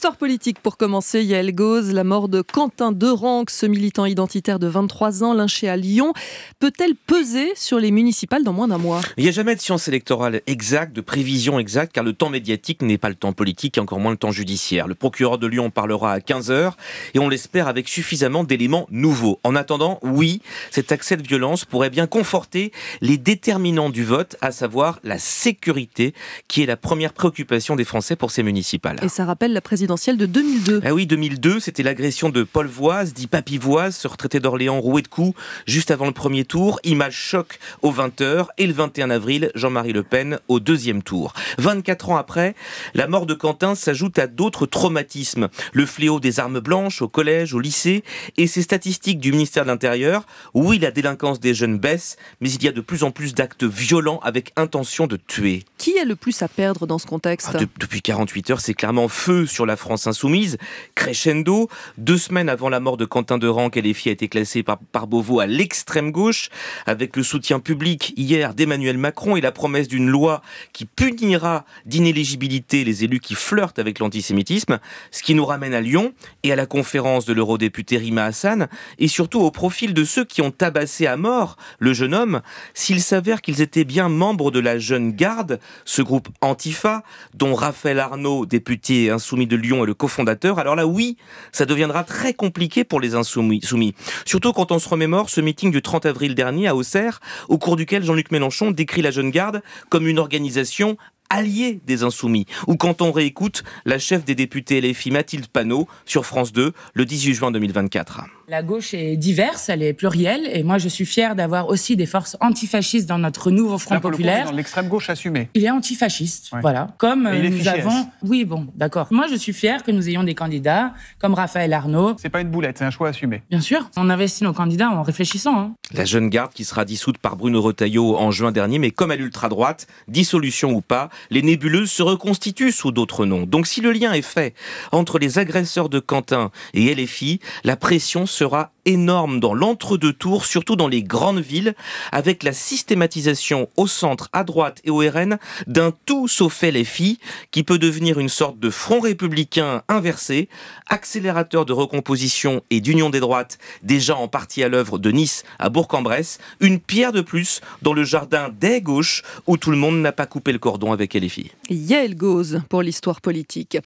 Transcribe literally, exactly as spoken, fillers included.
L'histoire politique pour commencer, Yael Gauz, la mort de Quentin Derengue, ce militant identitaire de vingt-trois ans lynché à Lyon, peut-elle peser sur les municipales dans moins d'un mois ? Il n'y a jamais de science électorale exacte, de prévision exacte, car le temps médiatique n'est pas le temps politique et encore moins le temps judiciaire. Le procureur de Lyon parlera à quinze heures et on l'espère avec suffisamment d'éléments nouveaux. En attendant, oui, cet accès de violence pourrait bien conforter les déterminants du vote, à savoir la sécurité, qui est la première préoccupation des Français pour ces municipales. Et ça rappelle la présidentielle de deux mille deux. Ah oui, deux mille deux, c'était l'agression de Paul Voise, dit Papy Voise, ce retraité d'Orléans roué de coups juste avant le premier tour. Image choc aux vingt heures. Et le vingt et un avril, Jean-Marie Le Pen au deuxième tour. vingt-quatre ans après, la mort de Quentin s'ajoute à d'autres traumatismes. Le fléau des armes blanches au collège, au lycée et ces statistiques du ministère de l'Intérieur. Oui, la délinquance des jeunes baisse, mais il y a de plus en plus d'actes violents avec intention de tuer. Qui a le plus à perdre dans ce contexte ? ah, de, Depuis quarante-huit heures, c'est clairement feu sur la France insoumise. Crescendo, deux semaines avant la mort de Quentin Derengue, L F I a été classé par, par Beauvau à l'extrême gauche, avec le soutien public hier d'Emmanuel Macron et la promesse d'une loi qui punira d'inéligibilité les élus qui flirtent avec l'antisémitisme, ce qui nous ramène à Lyon et à la conférence de l'eurodéputée Rima Hassan, et surtout au profil de ceux qui ont tabassé à mort le jeune homme, s'il s'avère qu'ils étaient bien membres de la Jeune Garde, ce groupe Antifa, dont Raphaël Arnaud, député insoumis de Lyon, est le cofondateur. Alors là, oui, ça deviendra très compliqué pour les insoumis. Surtout quand on se remémore ce meeting du trente avril dernier à Auxerre, au cours duquel Jean-Luc Mélenchon décrit la Jeune Garde comme une organisation alliée des insoumis. Ou quand on réécoute la chef des députés L F I, Mathilde Panot, sur France deux, le dix-huit juin deux mille vingt-quatre. La gauche est diverse, elle est plurielle, et moi je suis fière d'avoir aussi des forces antifascistes dans notre nouveau Front Là, pour populaire. le coup, dans l'extrême gauche assumée. Il est antifasciste, ouais. voilà. Comme et il est nous fiché avons, S. oui bon, d'accord. Moi je suis fière que nous ayons des candidats comme Raphaël Arnaud. C'est pas une boulette, c'est un choix assumé. Bien sûr, on investit nos candidats en réfléchissant. Hein. La Jeune Garde qui sera dissoute par Bruno Retailleau en juin dernier, mais comme à l'ultra-droite, dissolution ou pas, les nébuleuses se reconstituent sous d'autres noms. Donc si le lien est fait entre les agresseurs de Quentin et L F I, la pression sera énorme dans l'entre-deux tours, surtout dans les grandes villes, avec la systématisation au centre, à droite et au R N d'un tout sauf L F I, qui peut devenir une sorte de front républicain inversé, accélérateur de recomposition et d'union des droites, déjà en partie à l'œuvre de Nice à Bourg-en-Bresse, une pierre de plus dans le jardin des gauches où tout le monde n'a pas coupé le cordon avec L F I. Yael Gauz pour l'histoire politique.